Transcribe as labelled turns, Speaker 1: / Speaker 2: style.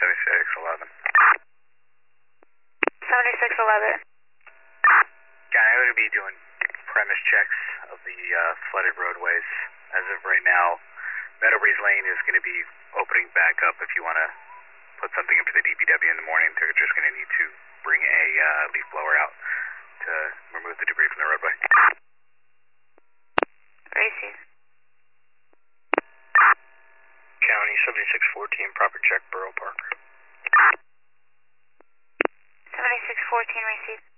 Speaker 1: 7611.
Speaker 2: 7611.
Speaker 1: County, I'm going to be doing premise checks of the flooded roadways. As of right now, Meadowbreeze Lane is going to be opening back up. If you want to put something in for the DPW in the morning, they're just going to need to bring a leaf blower out to remove the debris from the roadway.
Speaker 2: Racing.
Speaker 1: County 7614, proper check, Borough Park.
Speaker 2: 7614, receive.